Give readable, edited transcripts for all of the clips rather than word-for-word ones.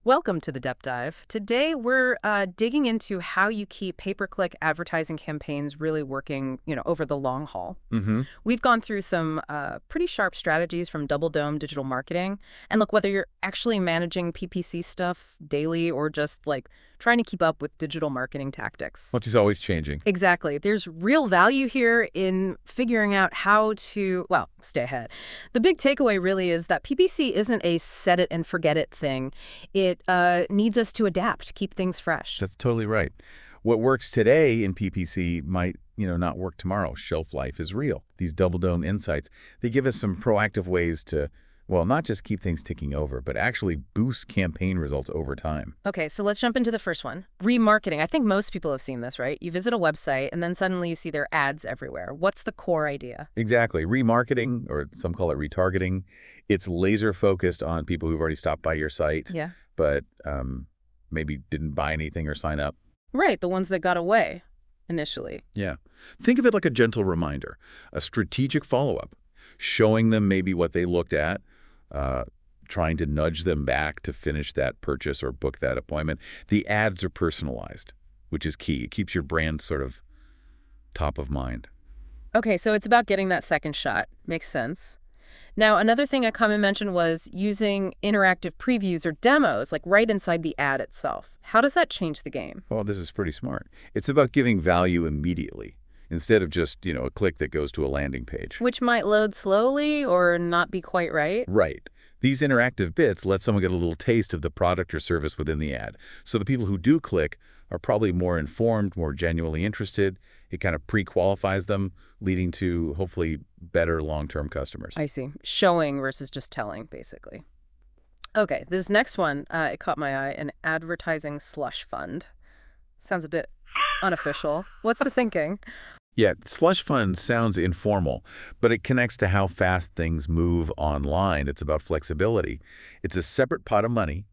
Welcome to the Depth Dive. Today we're digging into how you keep pay-per-click advertising campaigns really working, over the long haul. Hmm. We've gone through some pretty sharp strategies from Double Dome Digital Marketing. And look, whether you're actually managing PPC stuff daily or just like trying to keep up with digital marketing tactics. Which is always changing. Exactly. There's real value here in figuring out how to, well, stay ahead. The big takeaway really is that PPC isn't a set it and forget it thing. It needs us to adapt, keep things fresh. That's totally right. What works today in PPC might, not work tomorrow. Shelf life is real. These Double Dome insights, they give us some proactive ways to, well, not just keep things ticking over, but actually boost campaign results over time. Okay, so let's jump into the first one. Remarketing. I think most people have seen this, right? You visit a website and then suddenly you see their ads everywhere. What's the core idea? Exactly. Remarketing, or some call it retargeting, it's laser focused on people who've already stopped by your site, Yeah. but maybe didn't buy anything or sign up. Right, the ones that got away initially. Yeah. Think of it like a gentle reminder, a strategic follow-up, showing them maybe what they looked at, uh, trying to nudge them back to finish that purchase or book that appointment. The ads are personalized, which is key. It keeps your brand sort of top of mind. Okay, so it's about getting that second shot. Makes sense. Now, another thing a common mention was using interactive previews or demos, like right inside the ad itself. How does that change the game? Well, this is pretty smart. It's about giving value immediately instead of just, a click that goes to a landing page. Which might load slowly or not be quite right. Right. These interactive bits let someone get a little taste of the product or service within the ad. So the people who do click are probably more informed, more genuinely interested. It kind of pre-qualifies them, leading to hopefully better long-term customers. I see. Showing versus just telling, basically. Okay, this next one, it caught my eye, an advertising slush fund. Sounds a bit unofficial. What's the thinking? Yeah, slush fund sounds informal, but it connects to how fast things move online. It's about flexibility. It's a separate pot of money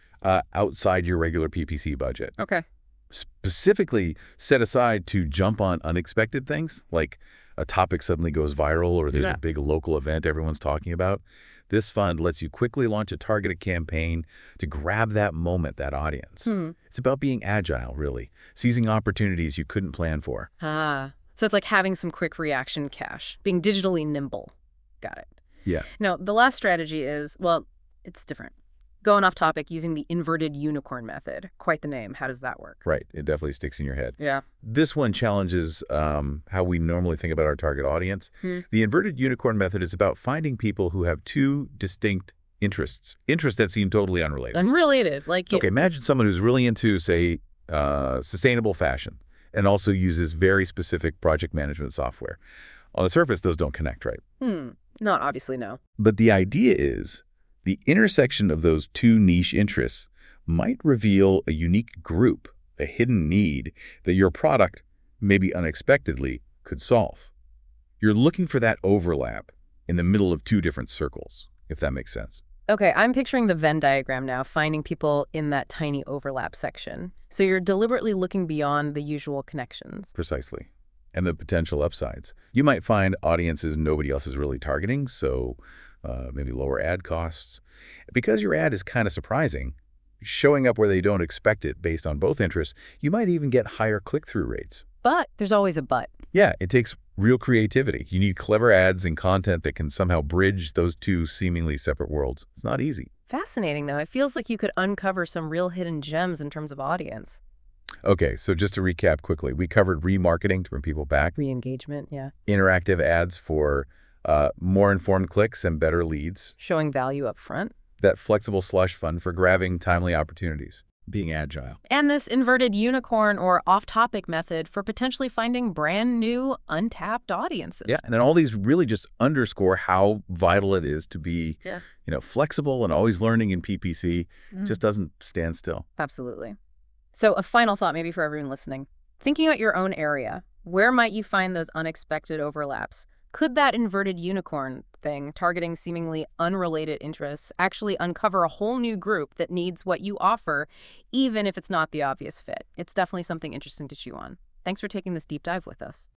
outside your regular PPC budget, Okay. specifically set aside to jump on unexpected things, like a topic suddenly goes viral or there's Yeah. a big local event everyone's talking about. This fund lets you quickly launch a targeted campaign to grab that moment, that audience. It's about being agile, really, seizing opportunities you couldn't plan for. So it's like having some quick reaction cash, being digitally nimble. Got it. Yeah. Now, the last strategy is, well, it's different. Going off topic, using the inverted unicorn method. Quite the name. How does that work? Right. It definitely sticks in your head. Yeah. This one challenges how we normally think about our target audience. The inverted unicorn method is about finding people who have two distinct interests that seem totally unrelated. Unrelated. Like, Okay, imagine someone who's really into, say, sustainable fashion and also uses very specific project management software. On the surface, those don't connect, right? not obviously, no. But the idea is the intersection of those two niche interests might reveal a unique group, a hidden need that your product, maybe unexpectedly, could solve. You're looking for that overlap in the middle of two different circles, if that makes sense. Okay, I'm picturing the Venn diagram now, finding people in that tiny overlap section. So you're deliberately looking beyond the usual connections. Precisely. And the potential upsides. You might find audiences nobody else is really targeting, so maybe lower ad costs. Because your ad is kind of surprising, showing up where they don't expect it based on both interests, you might even get higher click-through rates. But there's always a but. Yeah, it takes real creativity. You need clever ads and content that can somehow bridge those two seemingly separate worlds. It's not easy. Fascinating, though. It feels like you could uncover some real hidden gems in terms of audience. Okay, so just to recap quickly, we covered remarketing to bring people back, Re-engagement, yeah. interactive ads for more informed clicks and better leads, Showing value up front. that flexible slush fund for grabbing timely opportunities, being agile. And this inverted unicorn or off-topic method for potentially finding brand new, untapped audiences. Yeah, and then all these really just underscore how vital it is to be, Yeah. Flexible and always learning in PPC. Just doesn't stand still. Absolutely. So a final thought maybe for everyone listening. Thinking about your own area, where might you find those unexpected overlaps? Could that inverted unicorn thing, targeting seemingly unrelated interests, actually uncover a whole new group that needs what you offer, even if it's not the obvious fit? It's definitely something interesting to chew on. Thanks for taking this deep dive with us.